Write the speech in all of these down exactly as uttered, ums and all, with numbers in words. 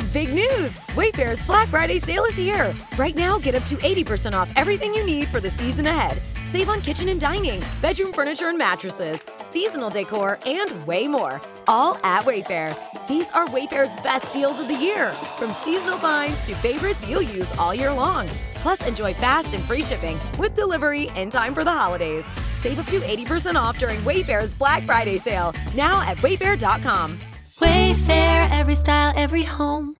Big news! Wayfair's Black Friday sale is here. Right now, get up to eighty percent off everything you need for the season ahead. Save on kitchen and dining, bedroom furniture and mattresses, seasonal decor, and way more. All at Wayfair. These are Wayfair's best deals of the year. From seasonal finds to favorites you'll use all year long. Plus, enjoy fast and free shipping with delivery in time for the holidays. Save up to eighty percent off during Wayfair's Black Friday sale. Now at wayfair dot com. Wayfair, every style, every home.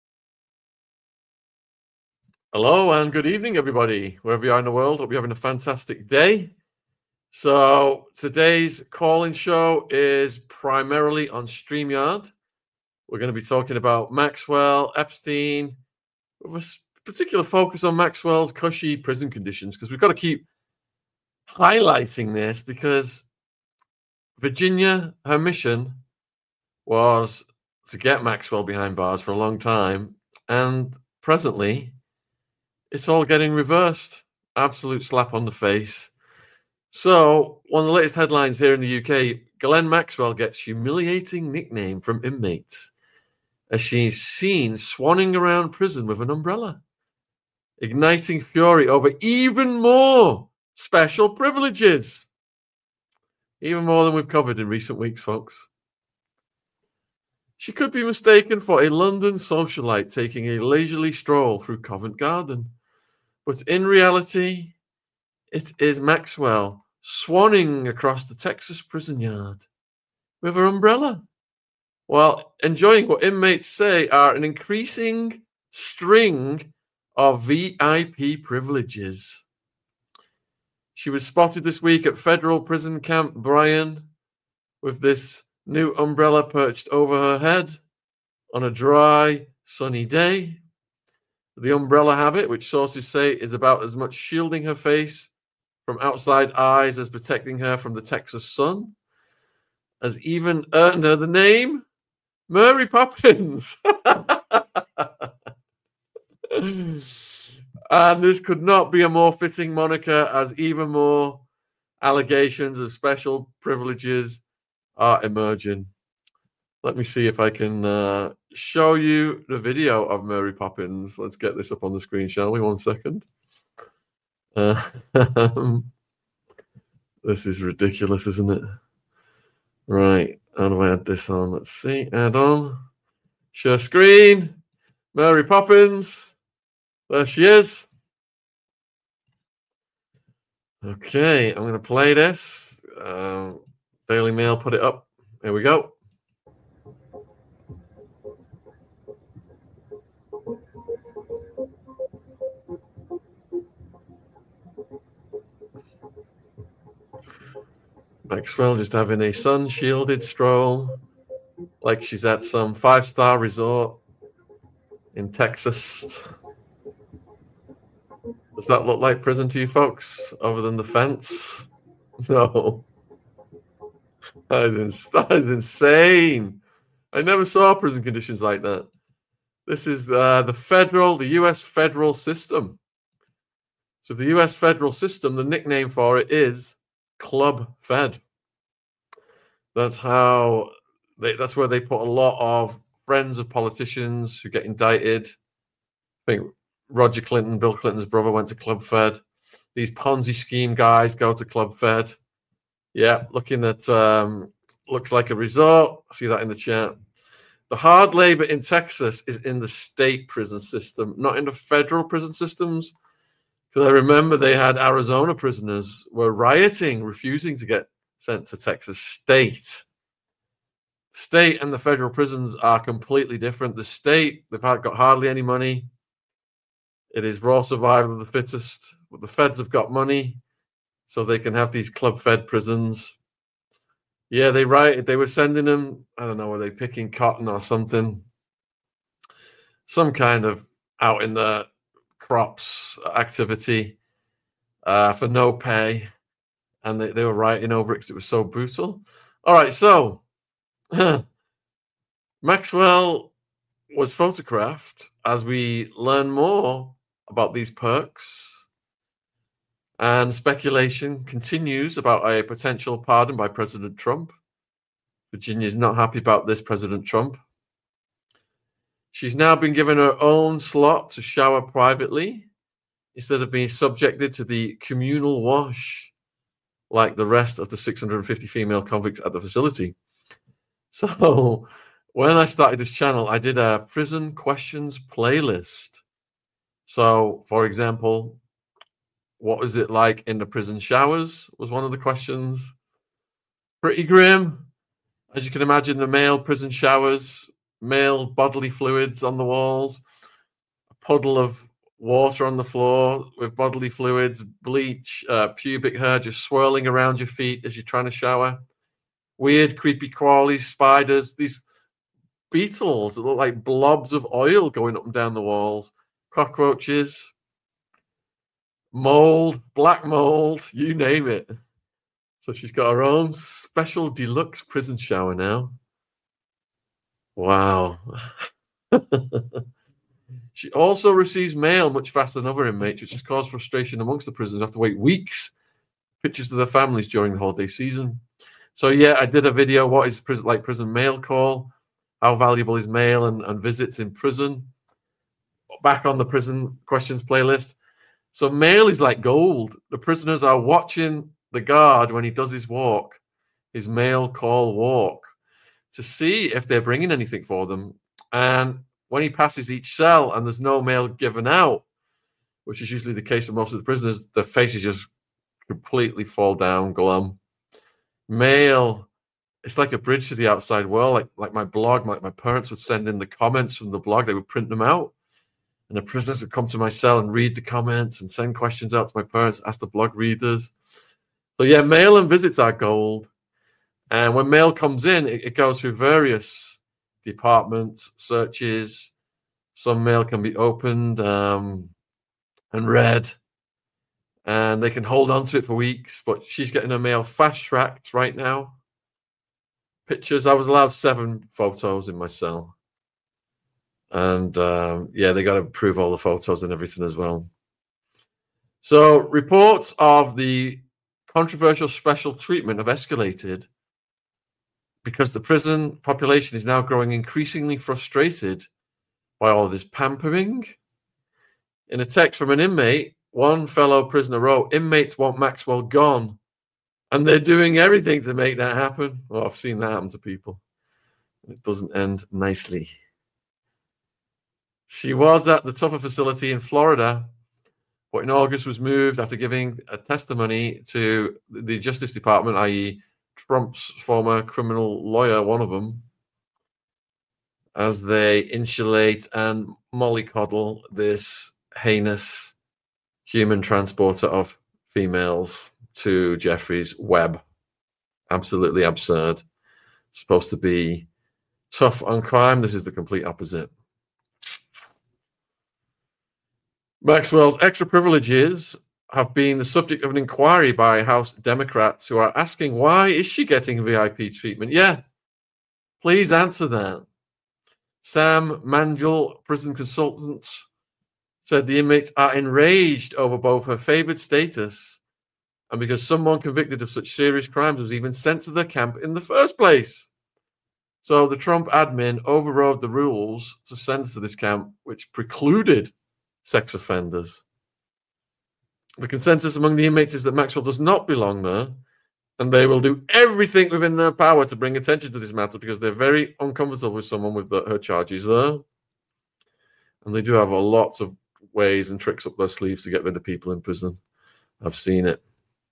Hello and good evening, everybody, wherever you are in the world. Hope you're having a fantastic day. So today's call-in show is primarily on StreamYard. We're going to be talking about Maxwell, Epstein, with a particular focus on Maxwell's cushy prison conditions, because we've got to keep highlighting this, because Virginia, her mission was to get Maxwell behind bars for a long time, and presently it's all getting reversed. Absolute slap on the face. So, one of the latest headlines here in the U K, Ghislaine Maxwell gets humiliating nickname from inmates as she's seen swanning around prison with an umbrella, igniting fury over even more special privileges. Even more than we've covered in recent weeks, folks. She could be mistaken for a London socialite taking a leisurely stroll through Covent Garden. But in reality, it is Maxwell swanning across the Texas prison yard with her umbrella, while enjoying what inmates say are an increasing string of V I P privileges. She was spotted this week at Federal Prison Camp Bryan with this new umbrella perched over her head on a dry, sunny day. The umbrella habit, which sources say is about as much shielding her face from outside eyes as protecting her from the Texas sun, has even earned her the name Mary Poppins. And this could not be a more fitting moniker, as even more allegations of special privileges are emerging. Let me see if I can uh, show you the video of Mary Poppins. Let's get this up on the screen, shall we? One second. Uh, this is ridiculous, isn't it? Right. How do I add this on? Let's see. Add on. Share screen. Mary Poppins. There she is. Okay. I'm going to play this. Uh, Daily Mail put it up. Here we go. Maxwell just having a sun-shielded stroll, like she's at some five-star resort in Texas. Does that look like prison to you folks, other than the fence? No. That is, ins- that is insane. I never saw prison conditions like that. This is uh, the federal, the U S federal system. So the U S federal system, the nickname for it is Club Fed. That's how they, that's where they put a lot of friends of politicians who get indicted. I think Roger Clinton, Bill Clinton's brother, went to Club Fed. These Ponzi scheme guys go to Club Fed. Yeah, looking at um, looks like a resort. I see that in the chat. The hard labor in Texas is in the state prison system, not in the federal prison systems. Because I remember they had Arizona prisoners were rioting, refusing to get sent to Texas state. State and the federal prisons are completely different. The state, they've got hardly any money. It is raw survival of the fittest. But the feds have got money, so they can have these club fed prisons. Yeah, they rioted. They were sending them, I don't know, were they picking cotton or something? Some kind of out in the crops activity uh, for no pay, and they, they were writing over it because it was so brutal. All right, so Maxwell was photographed as we learn more about these perks, and speculation continues about a potential pardon by President Trump. Virginia's not happy about this, President Trump. She's now been given her own slot to shower privately instead of being subjected to the communal wash like the rest of the six hundred fifty female convicts at the facility. So when I started this channel, I did a prison questions playlist. So, for example, what is it like in the prison showers was one of the questions. Pretty grim. As you can imagine, the male prison showers, male bodily fluids on the walls, a puddle of water on the floor with bodily fluids, bleach, uh, pubic hair just swirling around your feet as you're trying to shower. Weird, creepy crawlies, spiders, these beetles that look like blobs of oil going up and down the walls, cockroaches, mold, black mold, you name it. So she's got her own special deluxe prison shower now. Wow. She also receives mail much faster than other inmates, which has caused frustration amongst the prisoners. Have to wait weeks. Pictures of their families during the holiday season. So yeah, I did a video. What is prison like prison mail call? How valuable is mail and, and visits in prison? Back on the prison questions playlist. So mail is like gold. The prisoners are watching the guard when he does his walk, his mail call walk, to see if they're bringing anything for them. And when he passes each cell and there's no mail given out, which is usually the case for most of the prisoners, their faces just completely fall down, glum. Mail, it's like a bridge to the outside world. Like, like my blog, my, my parents would send in the comments from the blog. They would print them out. And the prisoners would come to my cell and read the comments and send questions out to my parents, ask the blog readers. So yeah, mail and visits are gold. And when mail comes in, it, it goes through various departments, searches. Some mail can be opened um, and read. And they can hold on to it for weeks. But she's getting her mail fast-tracked right now. Pictures. I was allowed seven photos in my cell. And um, yeah, they got to approve all the photos and everything as well. So reports of the controversial special treatment have escalated because the prison population is now growing increasingly frustrated by all this pampering. In a text from an inmate, one fellow prisoner wrote, "Inmates want Maxwell gone, and they're doing everything to make that happen." Well, I've seen that happen to people. It doesn't end nicely. She was at the Tuffa facility in Florida, but in August was moved after giving a testimony to the Justice Department, that is. Trump's former criminal lawyer, one of them, as they insulate and mollycoddle this heinous human transporter of females to Jeffrey's web. Absolutely absurd. Supposed to be tough on crime. This is the complete opposite. Maxwell's extra privileges have been the subject of an inquiry by House Democrats who are asking, why is she getting V I P treatment? Yeah, please answer that. Sam Mangill, prison consultant, said the inmates are enraged over both her favored status and because someone convicted of such serious crimes was even sent to the camp in the first place. So the Trump admin overrode the rules to send her to this camp, which precluded sex offenders. The consensus among the inmates is that Maxwell does not belong there, and they will do everything within their power to bring attention to this matter because they're very uncomfortable with someone with the, her charges there. And they do have a lots of ways and tricks up their sleeves to get rid of people in prison. I've seen it.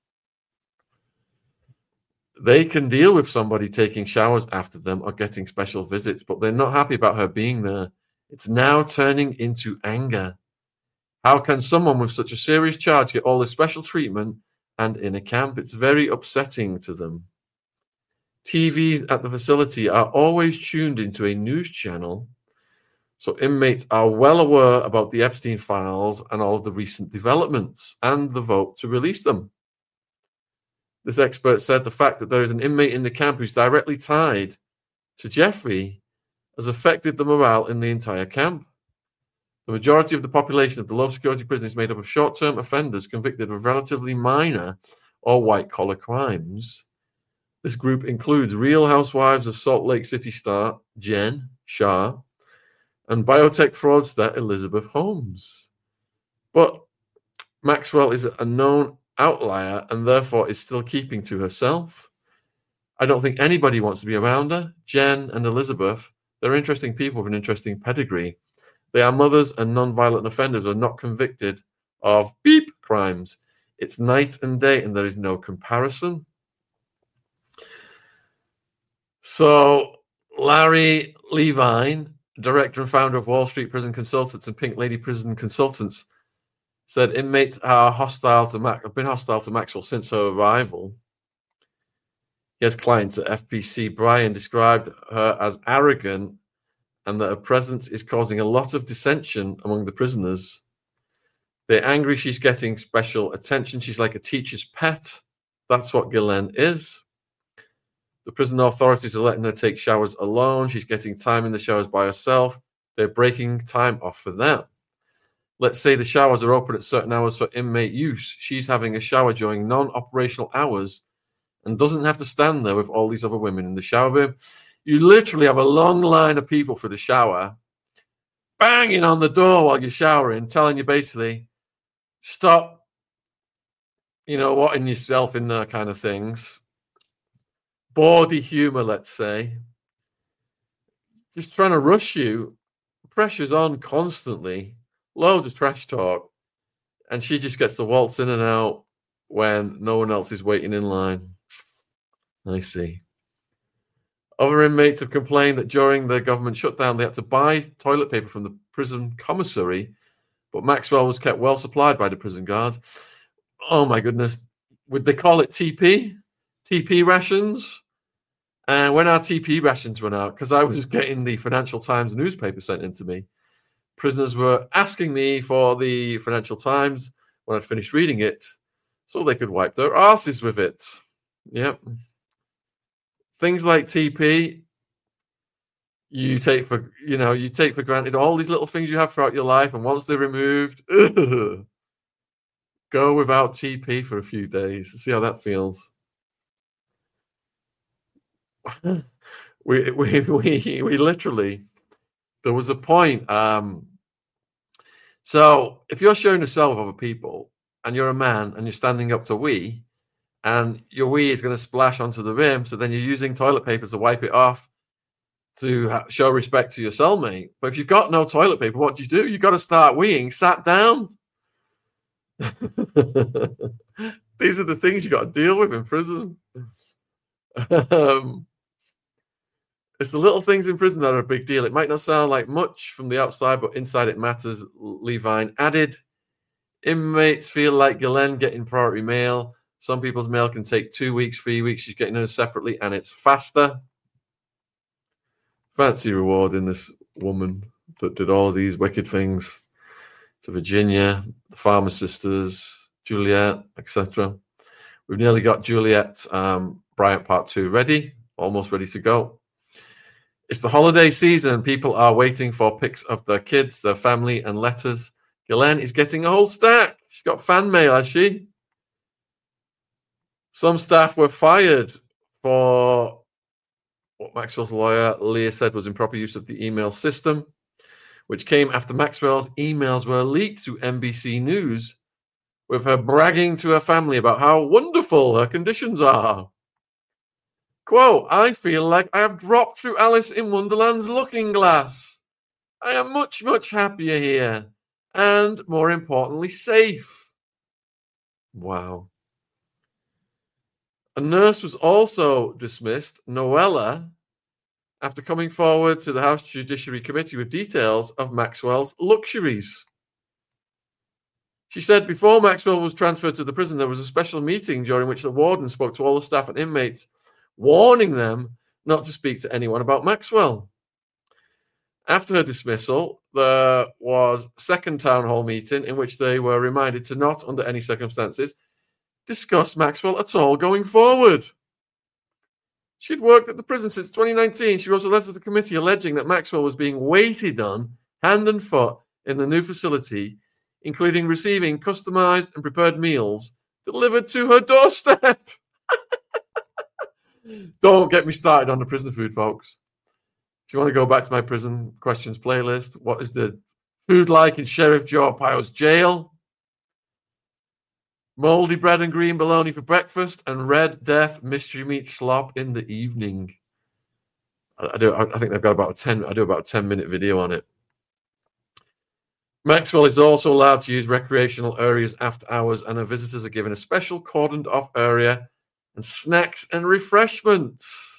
They can deal with somebody taking showers after them or getting special visits, but they're not happy about her being there. It's now turning into anger. How can someone with such a serious charge get all this special treatment and in a camp? It's very upsetting to them. T Vs at the facility are always tuned into a news channel, so inmates are well aware about the Epstein files and all of the recent developments and the vote to release them. This expert said the fact that there is an inmate in the camp who's directly tied to Jeffrey has affected the morale in the entire camp. The majority of the population of the low-security prison is made up of short-term offenders convicted of relatively minor or white-collar crimes. This group includes Real Housewives of Salt Lake City star Jen Shah and biotech fraudster Elizabeth Holmes. But Maxwell is a known outlier and therefore is still keeping to herself. I don't think anybody wants to be around her. Jen and Elizabeth, they're interesting people with an interesting pedigree. They are mothers and non-violent offenders who are not convicted of beep crimes. It's night and day, and there is no comparison. So Larry Levine, director and founder of Wall Street Prison Consultants and Pink Lady Prison Consultants, said inmates are hostile to Mac- have been hostile to Maxwell since her arrival. He has clients at F P C. Brian described her as arrogant and that her presence is causing a lot of dissension among the prisoners. They're angry she's getting special attention. She's like a teacher's pet. That's what Ghislaine is. The prison authorities are letting her take showers alone. She's getting time in the showers by herself. They're breaking time off for that. Let's say the showers are open at certain hours for inmate use. She's having a shower during non-operational hours and doesn't have to stand there with all these other women in the shower room. You literally have a long line of people for the shower, banging on the door while you're showering, telling you basically, stop, you know, whatting yourself in there kind of things. Bawdy humor, let's say. Just trying to rush you. Pressure's on constantly. Loads of trash talk. And she just gets to waltz in and out when no one else is waiting in line. I see. Other inmates have complained that during the government shutdown, they had to buy toilet paper from the prison commissary, but Maxwell was kept well supplied by the prison guard. Oh my goodness. Would they call it T P? T P rations? And when our T P rations run out, because I was getting the Financial Times newspaper sent in to me, prisoners were asking me for the Financial Times when I'd finished reading it so they could wipe their asses with it. Yep. Things like T P, you take for, you know, you take for granted all these little things you have throughout your life, and once they're removed, ugh, go without T P for a few days. See how that feels. we, we we we literally, there was a point. Um, so if you're sharing a cell with other people and you're a man and you're standing up to wee, and your wee is going to splash onto the rim, so then you're using toilet paper to wipe it off to ha- show respect to your cellmate. But if you've got no toilet paper, what do you do? You've got to start weeing sat down. These are the things you got to deal with in prison. um, it's the little things in prison that are a big deal. It might not sound like much from the outside, but inside it matters. Levine added, inmates feel like Ghislaine getting priority mail. Some people's mail can take two weeks, three weeks. She's getting hers separately, and it's faster. Fancy rewarding this woman that did all these wicked things to Virginia, the Farmer Sisters, Juliet, et cetera. We've nearly got Juliet um, Bryant Part two ready, almost ready to go. It's the holiday season. People are waiting for pics of their kids, their family, and letters. Ghislaine is getting a whole stack. She's got fan mail, has she? Some staff were fired for what Maxwell's lawyer, Leah, said was improper use of the email system, which came after Maxwell's emails were leaked to N B C News with her bragging to her family about how wonderful her conditions are. Quote, I feel like I have dropped through Alice in Wonderland's looking glass. I am much, much happier here and, more importantly, safe. Wow. A nurse was also dismissed, Noella, after coming forward to the House Judiciary Committee with details of Maxwell's luxuries. She said before Maxwell was transferred to the prison, there was a special meeting during which the warden spoke to all the staff and inmates, warning them not to speak to anyone about Maxwell. After her dismissal, there was a second town hall meeting in which they were reminded to not, under any circumstances, discuss Maxwell at all going forward. She'd worked at the prison since twenty nineteen. She wrote a letter to the committee alleging that Maxwell was being waited on hand and foot in the new facility, including receiving customized and prepared meals delivered to her doorstep. Don't get me started on the prison food, folks. If you want to go back to my prison questions playlist, what is the food like in Sheriff Joe Arpaio's jail? Moldy bread and green bologna for breakfast, and Red Death mystery meat slop in the evening. I, I do. I, I think they've got about a ten. I do about a ten minute video on it. Maxwell is also allowed to use recreational areas after hours, and her visitors are given a special cordoned off area and snacks and refreshments.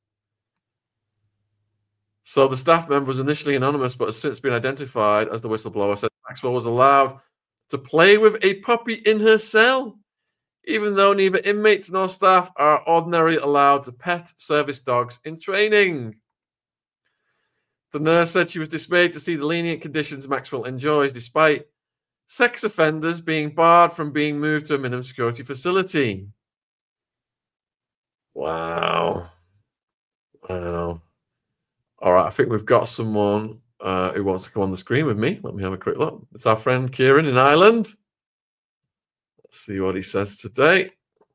So the staff member was initially anonymous, but has since been identified as the whistleblower. Said Maxwell was allowed to play with a puppy in her cell, even though neither inmates nor staff are ordinarily allowed to pet service dogs in training. The nurse said she was dismayed to see the lenient conditions Maxwell enjoys, despite sex offenders being barred from being moved to a minimum security facility. Wow. Wow. All right, I think we've got someone uh, who wants to come on the screen with me. Let me have a quick look. It's our friend Kieran in Ireland. Let's see what he says today.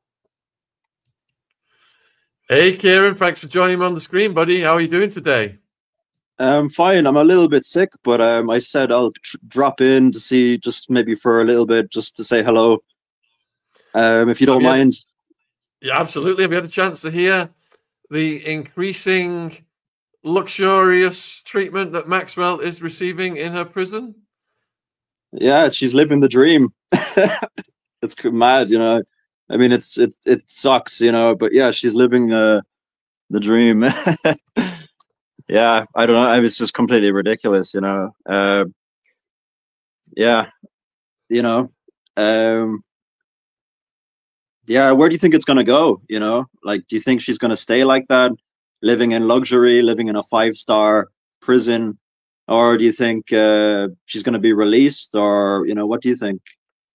Hey, Kieran, thanks for joining me on the screen, buddy. How are you doing today? I'm fine. I'm a little bit sick, but um, I said I'll tr- drop in to see, just maybe for a little bit, just to say hello, um, if you don't you mind. Had, yeah, absolutely. Have you had a chance to hear the increasing luxurious treatment that Maxwell is receiving in her prison? Yeah, she's living the dream. It's mad, you know. I mean, it's it it sucks, you know, but yeah, she's living uh, the dream. Yeah, I don't know. I was just completely ridiculous, you know. Uh, yeah, you know. Um, yeah, where do you think it's gonna go? You know, like, do you think she's gonna stay like that, living in luxury, living in a five-star prison, or do you think uh, she's gonna be released, or you know, what do you think?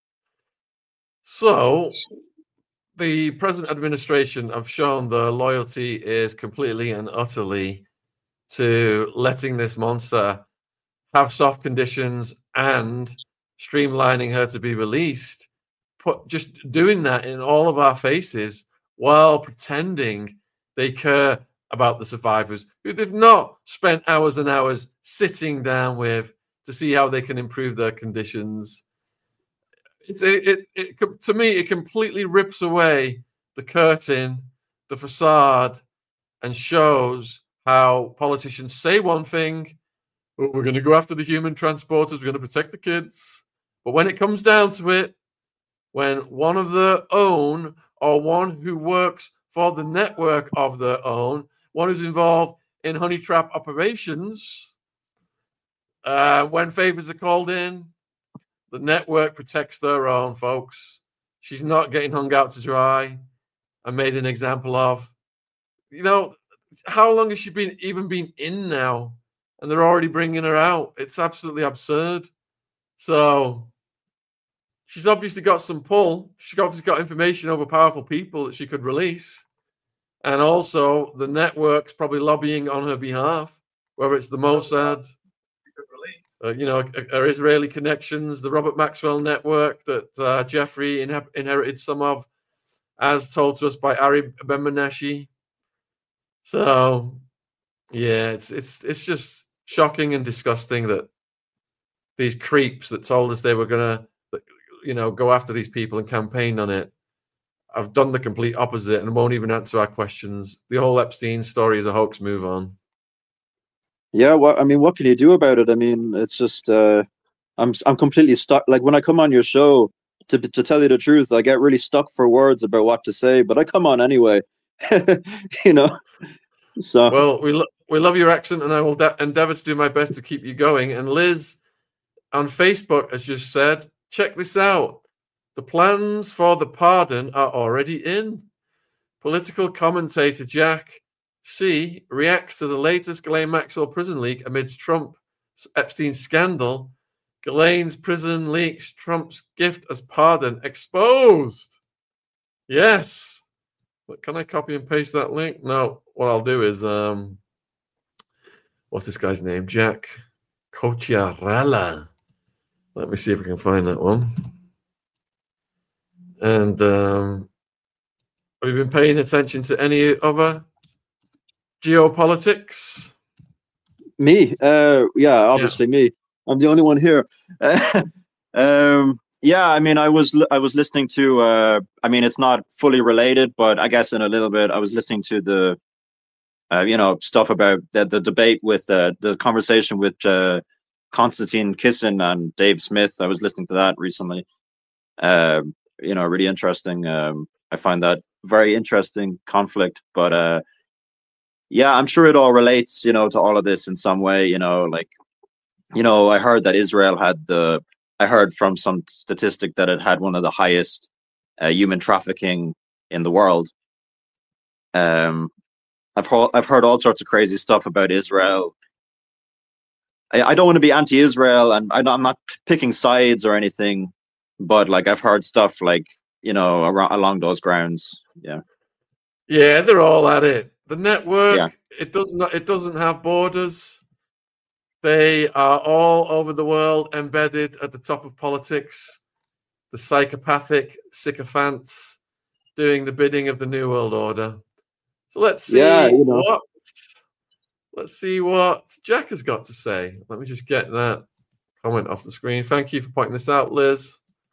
So, the present administration have shown their loyalty is completely and utterly to letting this monster have soft conditions and streamlining her to be released. Put, just doing that in all of our faces while pretending they care about the survivors who they've not spent hours and hours sitting down with to see how they can improve their conditions. It's it, it, it to me, it completely rips away the curtain, the facade, and shows how politicians say one thing, oh, we're going to go after the human transporters, we're going to protect the kids. But when it comes down to it, when one of their own, or one who works for the network of their own, one who's involved in honey trap operations, uh, when favors are called in, the network protects their own, folks. She's not getting hung out to dry and made an example of. You know, how long has she been even been in now? And they're already bringing her out. It's absolutely absurd. So she's obviously got some pull. She's obviously got information over powerful people that she could release. And also the network's probably lobbying on her behalf, whether it's the Mossad, uh, you know, her Israeli connections, the Robert Maxwell network that uh, Jeffrey in- inherited some of, as told to us by Ari Ben-Menashe. So, yeah, it's it's it's just shocking and disgusting that these creeps that told us they were going to, you know, go after these people and campaign on it have done the complete opposite and won't even answer our questions. The whole Epstein story is a hoax. Move on. Yeah, well, I mean, what can you do about it? I mean, it's just uh, I'm I'm completely stuck. Like when I come on your show, to to tell you the truth, I get really stuck for words about what to say, but I come on anyway. You know. So well, we lo- we love your accent, and I will de- endeavor to do my best to keep you going. And Liz on Facebook has just said, check this out. The plans for the pardon are already in. Political commentator Jack C reacts to the latest Ghislaine Maxwell prison leak amidst Trump Epstein scandal. Ghislaine's prison leaks Trump's gift as pardon exposed. Yes. But can I copy and paste that link? No. What I'll do is, um, what's this guy's name? Jack Cocciarella. Let me see if I can find that one. And um, have you been paying attention to any other geopolitics? Me? Uh, yeah, obviously yeah. me. I'm the only one here. um, yeah, I mean, I was I was listening to. Uh, I mean, it's not fully related, but I guess in a little bit. I was listening to the, uh, you know, stuff about the, the debate with uh, the conversation with uh, Konstantin Kisin and Dave Smith. I was listening to that recently. Uh, you know, really interesting. Um, I find that very interesting conflict, but. Uh, Yeah, I'm sure it all relates, you know, to all of this in some way, you know, like, you know, I heard that Israel had the, I heard from some statistic that it had one of the highest uh, human trafficking in the world. Um, I've heard, I've heard all sorts of crazy stuff about Israel. I, I don't want to be anti-Israel, and I, I'm not picking sides or anything, but like I've heard stuff like, you know, around, along those grounds. Yeah. Yeah, they're all at it. The network, yeah. it doesn't it doesn't have borders. They are all over the world, embedded at the top of politics. The psychopathic sycophants doing the bidding of the New World Order. So let's see yeah, you know. what let's see what Jack has got to say. Let me just get that comment off the screen. Thank you for pointing this out, Liz.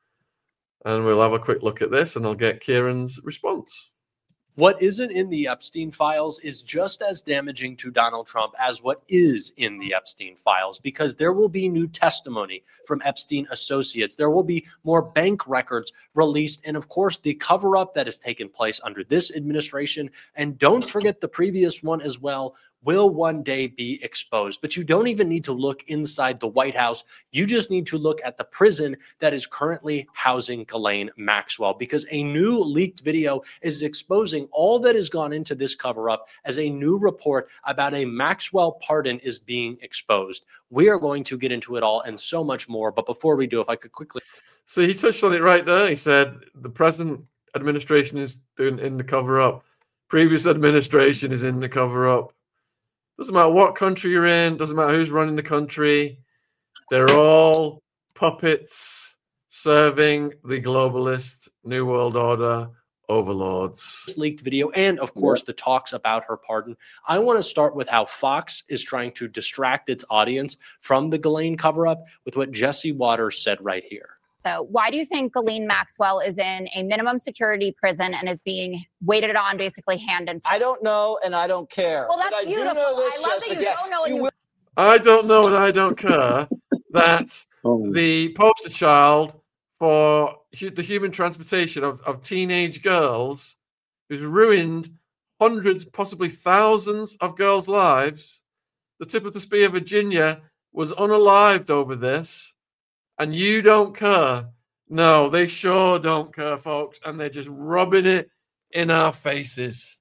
And we'll have a quick look at this, and I'll get Kieran's response. What isn't in the Epstein files is just as damaging to Donald Trump as what is in the Epstein files, because there will be new testimony from Epstein associates. There will be more bank records released. And of course, the cover up that has taken place under this administration, and don't forget the previous one as well, will one day be exposed. But you don't even need to look inside the White House. You just need to look at the prison that is currently housing Ghislaine Maxwell, because a new leaked video is exposing all that has gone into this cover-up as a new report about a Maxwell pardon is being exposed. We are going to get into it all and so much more. But before we do, if I could quickly... So he touched on it right there. He said the present administration is doing in the cover-up. Previous administration is in the cover-up. Doesn't matter what country you're in. Doesn't matter who's running the country. They're all puppets serving the globalist New World Order overlords. This leaked video and, of course, the talks about her pardon. I want to start with how Fox is trying to distract its audience from the Ghislaine cover-up with what Jesse Waters said right here. So why do you think Ghislaine Maxwell is in a minimum security prison and is being waited on basically hand and foot? I don't know, and I don't care. Well, that's but I beautiful. do know this, I love Jessica. that you don't know. And you... Will... I don't know, and I don't care that oh. the poster child for the human transportation of, of teenage girls who's ruined hundreds, possibly thousands of girls' lives. The tip of the spear, Virginia, was unalived over this. And you don't care. No, they sure don't care, folks. And they're just rubbing it in our faces.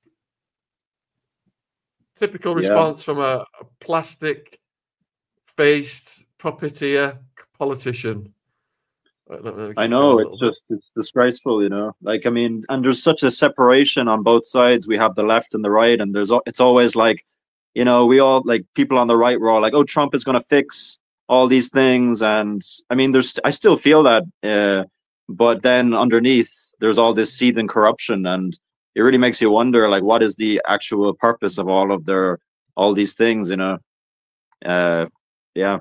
Typical response yeah. from a, a plastic-faced puppeteer politician. Right, let me, let me I know, it's just, bit. It's disgraceful, you know. Like, I mean, and there's such a separation on both sides. We have the left and the right, and there's it's always like, you know, we all, like, people on the right were all like, oh, Trump is going to fix all these things. And I mean, there's, I still feel that, uh, but then underneath there's all this seething corruption, and it really makes you wonder, like, what is the actual purpose of all of their, all these things, you know? Uh, yeah.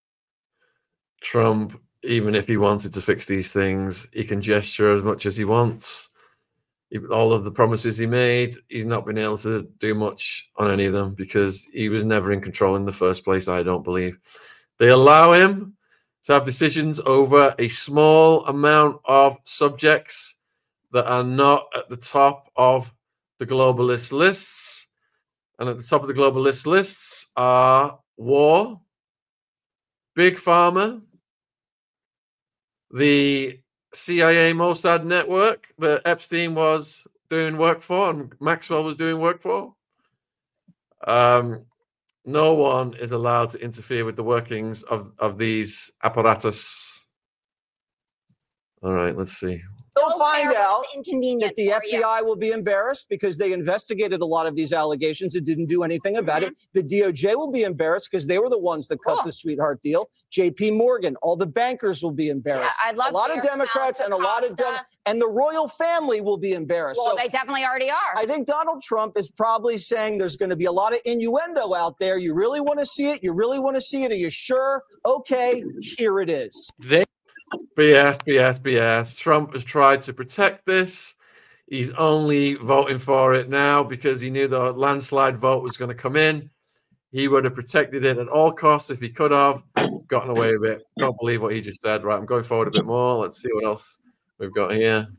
Trump, even if he wanted to fix these things, he can gesture as much as he wants. All of the promises he made, he's not been able to do much on any of them because he was never in control in the first place, I don't believe. They allow him to have decisions over a small amount of subjects that are not at the top of the globalist lists. And at the top of the globalist lists are war, Big Pharma, the C I A Mossad network that Epstein was doing work for and Maxwell was doing work for. Um, no one is allowed to interfere with the workings of, of these apparatus. All right, let's see. They'll So find fair, out it's inconvenient that the for F B I you. will be embarrassed because they investigated a lot of these allegations and didn't do anything about Mhm. it. The D O J will be embarrassed because they were the ones that cut Cool. the sweetheart deal. J P Morgan, all the bankers will be Yeah, embarrassed. I'd love a lot to of hear Democrats from and a lot of Dem- Costa. and the royal family will be embarrassed. Well, so they definitely already are. I think Donald Trump is probably saying there's going to be a lot of innuendo out there. You really want to see it? You really want to see it? Are you sure? Okay, here it is. They B S, B S, B S. Trump has tried to protect this. He's only voting for it now because he knew the landslide vote was going to come in. He would have protected it at all costs if he could have gotten away with it. Don't believe what he just said. Right, I'm going forward a bit more. Let's see what else we've got here.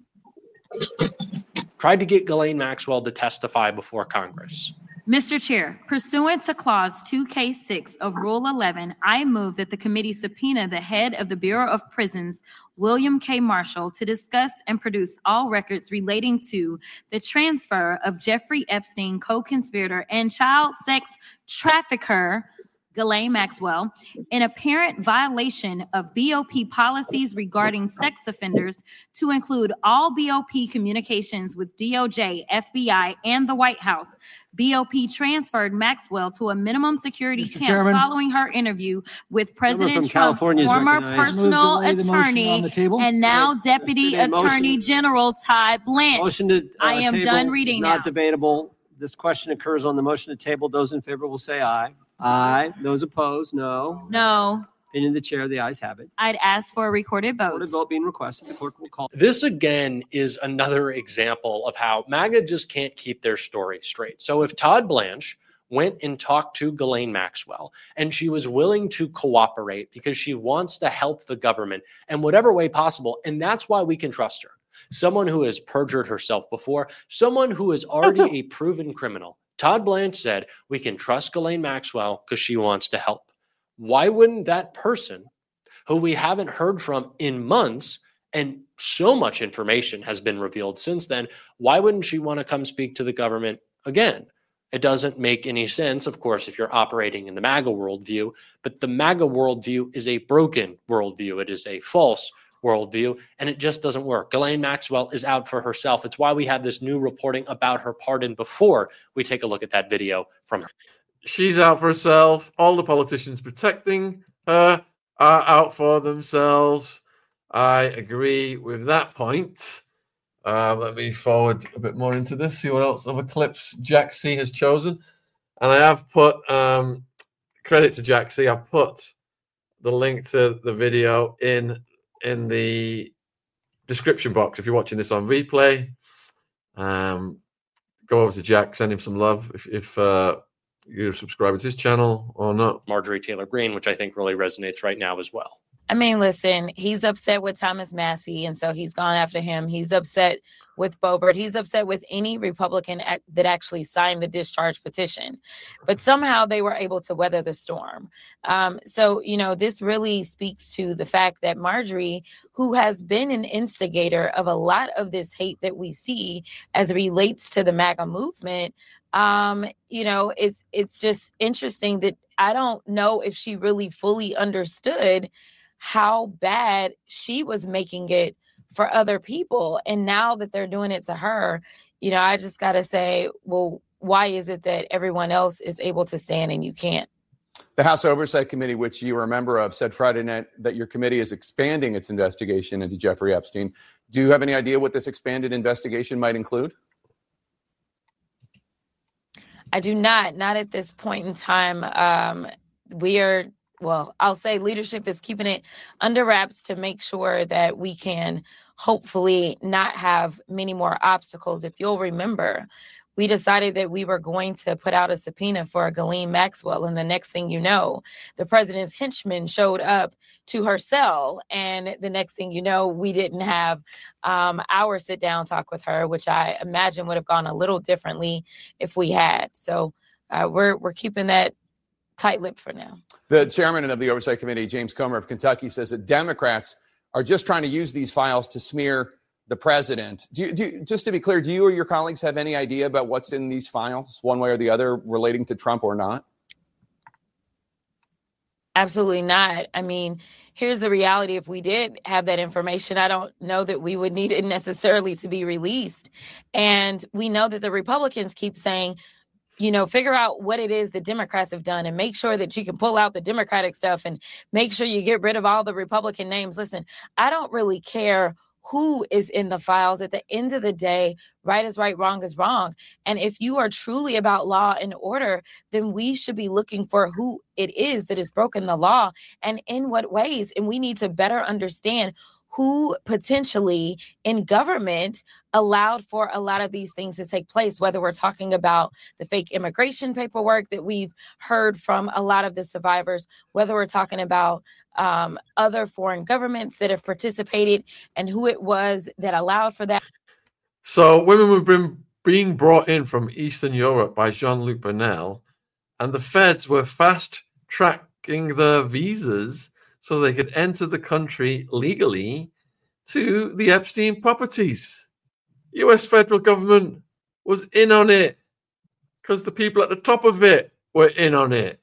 tried to get Ghislaine Maxwell to testify before Congress. Mister Chair, pursuant to Clause two K six of Rule eleven, I move that the committee subpoena the head of the Bureau of Prisons, William K. Marshall, to discuss and produce all records relating to the transfer of Jeffrey Epstein, co-conspirator and child sex trafficker, Ghislaine Maxwell, in apparent violation of B O P policies regarding sex offenders, to include all B O P communications with D O J, F B I, and the White House. B O P transferred Maxwell to a minimum security Mister camp Chairman. following her interview with President from Trump's California is former recognized. Move to personal lay the motion on attorney the table. and now Deputy Yesterday, motion- Attorney General Todd Blanche. Motion to uh, I am table done is reading not now. debatable. This question occurs on the motion to table. Those in favor will say aye. Aye. Those opposed, no. No, Opinion of the chair, the ayes have it. I'd ask for a recorded vote. Recorded vote being requested. The clerk will call. This again is another example of how MAGA just can't keep their story straight. So if Todd Blanche went and talked to Ghislaine Maxwell and she was willing to cooperate because she wants to help the government in whatever way possible, and that's why we can trust her. Someone who has perjured herself before, someone who is already a proven criminal. Todd Blanche said, we can trust Ghislaine Maxwell because she wants to help. Why wouldn't that person, who we haven't heard from in months, and so much information has been revealed since then, why wouldn't she want to come speak to the government again? It doesn't make any sense, of course, if you're operating in the MAGA worldview, but the MAGA worldview is a broken worldview. It is a false worldview, and it just doesn't work. Ghislaine Maxwell is out for herself. It's why we have this new reporting about her pardon before we take a look at that video from her. She's out for herself. All the politicians protecting her are out for themselves. I agree with that point. Uh, let me forward a bit more into this, see what else other clips Jack C has chosen. And I have put, um, credit to Jack C, I've put the link to the video in in the description box if you're watching this on replay. Um, go over to Jack, send him some love if, if uh, you're subscribing to his channel or not. Marjorie Taylor Greene, which I think really resonates right now as well. I mean, listen, he's upset with Thomas Massie, and so he's gone after him. He's upset with Boebert. He's upset with any Republican act that actually signed the discharge petition. But somehow they were able to weather the storm. Um, so, you know, this really speaks to the fact that Marjorie, who has been an instigator of a lot of this hate that we see as it relates to the MAGA movement, um, you know, it's it's just interesting that I don't know if she really fully understood how bad she was making it for other people. And now that they're doing it to her, you know, I just got to say, well, why is it that everyone else is able to stand and you can't? The House Oversight Committee, which you are a member of, said Friday night that your committee is expanding its investigation into Jeffrey Epstein. Do you have any idea what this expanded investigation might include? I do not, not at this point in time. Um, we are Well, I'll say leadership is keeping it under wraps to make sure that we can hopefully not have many more obstacles. If you'll remember, we decided that we were going to put out a subpoena for Ghislaine Maxwell. And the next thing you know, the president's henchman showed up to her cell. And the next thing you know, we didn't have um, our sit down talk with her, which I imagine would have gone a little differently if we had. So uh, we're we're keeping that tight-lipped for now. The chairman of the Oversight Committee, James Comer of Kentucky, says that Democrats are just trying to use these files to smear the president. Do you, do you, just to be clear, do you or your colleagues have any idea about what's in these files, one way or the other, relating to Trump or not? Absolutely not. I mean, here's the reality. If we did have that information, I don't know that we would need it necessarily to be released. And we know that the Republicans keep saying, you know, figure out what it is the Democrats have done and make sure that you can pull out the Democratic stuff and make sure you get rid of all the Republican names. Listen, I don't really care who is in the files. At the end of the day, right is right, wrong is wrong. And if you are truly about law and order, then we should be looking for who it is that has broken the law and in what ways. And we need to better understand who potentially in government allowed for a lot of these things to take place, whether we're talking about the fake immigration paperwork that we've heard from a lot of the survivors, whether we're talking about um, other foreign governments that have participated and who it was that allowed for that. So women were been, being brought in from Eastern Europe by Jean-Luc Brunel, and the feds were fast-tracking their visas so they could enter the country legally to the Epstein properties. U S federal government was in on it because the people at the top of it were in on it.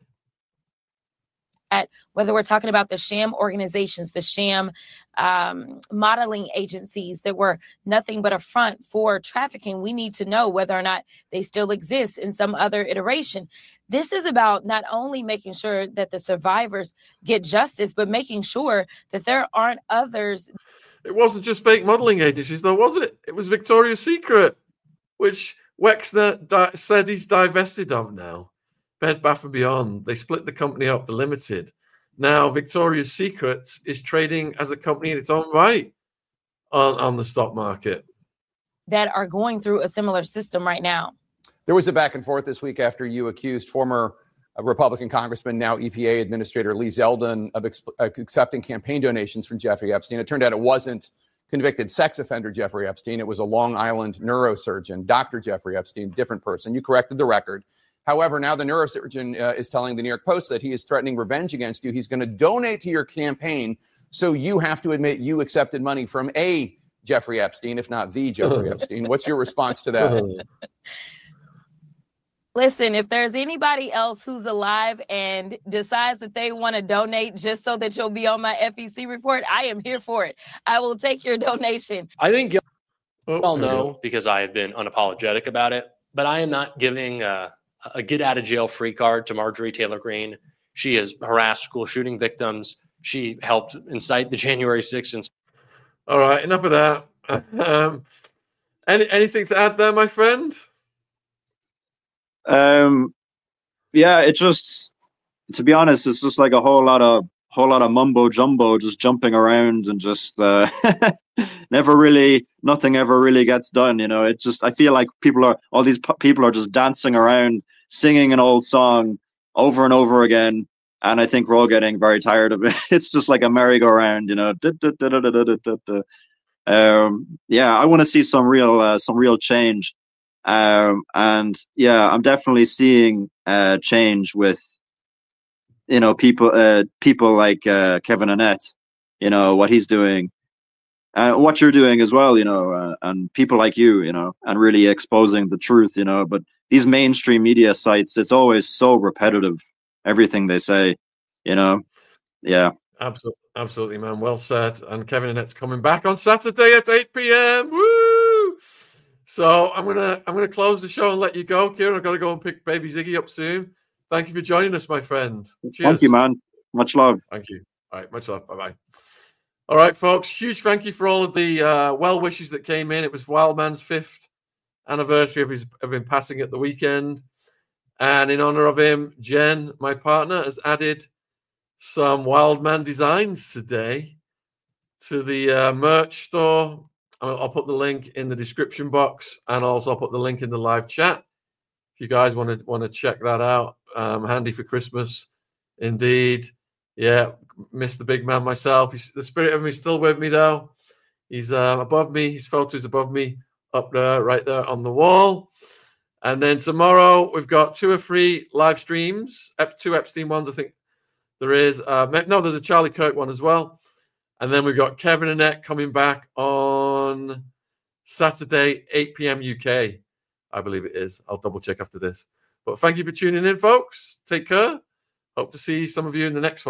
At whether we're talking about the sham organizations, the sham um, modeling agencies that were nothing but a front for trafficking, we need to know whether or not they still exist in some other iteration. This is about not only making sure that the survivors get justice, but making sure that there aren't others. It wasn't just fake modeling agencies, though, was it? It was Victoria's Secret, which Wexner di- said he's divested of now. Bed Bath and Beyond. They split the company up, the Limited. Now Victoria's Secret is trading as a company in its own right on, on the stock market. That are going through a similar system right now. There was a back and forth this week after you accused former uh, Republican Congressman, now E P A Administrator Lee Zeldin, of ex- uh, accepting campaign donations from Jeffrey Epstein. It turned out it wasn't convicted sex offender Jeffrey Epstein. It was a Long Island neurosurgeon, Doctor Jeffrey Epstein, different person. You corrected the record. However, now the neurosurgeon uh, is telling the New York Post that he is threatening revenge against you. He's going to donate to your campaign, so you have to admit you accepted money from a Jeffrey Epstein, if not the Jeffrey Epstein. What's your response to that? Listen, if there's anybody else who's alive and decides that they want to donate just so that you'll be on my F E C report, I am here for it. I will take your donation. I think you all know because I have been unapologetic about it, but I am not giving uh, a get out of jail free card to Marjorie Taylor Greene. She has harassed school shooting victims. She helped incite the January sixth. And- All right, enough of that. Um, any anything to add there, my friend? Um, yeah, it just, to be honest, it's just like a whole lot of whole lot of mumbo jumbo, just jumping around and just uh, never really, nothing ever really gets done. You know, it just, I feel like people are, all these p- people are just dancing around, singing an old song over and over again. And I think we're all getting very tired of it. It's just like a merry-go-round, you know. Um, yeah, I want to see some real, uh, some real change. Um, and yeah, I'm definitely seeing uh, change with, you know, people, uh, people like uh, Kevin Annett, you know, what he's doing, uh, what you're doing as well, you know, uh, and people like you, you know, and really exposing the truth, you know. But these mainstream media sites, it's always so repetitive, everything they say, you know. Yeah. Absolutely, absolutely, man. Well said. And Kevin Annett's coming back on Saturday at eight p.m. Woo! So I'm gonna I'm gonna close the show and let you go, Kieran. I've got to go and pick baby Ziggy up soon. Thank you for joining us, my friend. Cheers. Thank you, man. Much love. Thank you. All right, much love. Bye bye. All right, folks. Huge thank you for all of the uh, well wishes that came in. It was Wildman's fifth anniversary of his of him passing at the weekend, and in honor of him, Jen, my partner, has added some Wildman designs today to the uh, merch store. I'll, I'll put the link in the description box, and also I'll put the link in the live chat if you guys want to want to check that out. Um, handy for Christmas, indeed. Yeah, miss the big man myself. He's, the spirit of him is still with me though. He's uh, above me. His photo is above me, up there, right there on the wall. And then tomorrow we've got two or three live streams. Ep- two Epstein ones, I think. There is, uh, no, there's a Charlie Kirk one as well. And then we've got Kevin Annett coming back on Saturday, eight p.m. U K. I believe it is. I'll double check after this. But thank you for tuning in, folks. Take care. Hope to see some of you in the next one.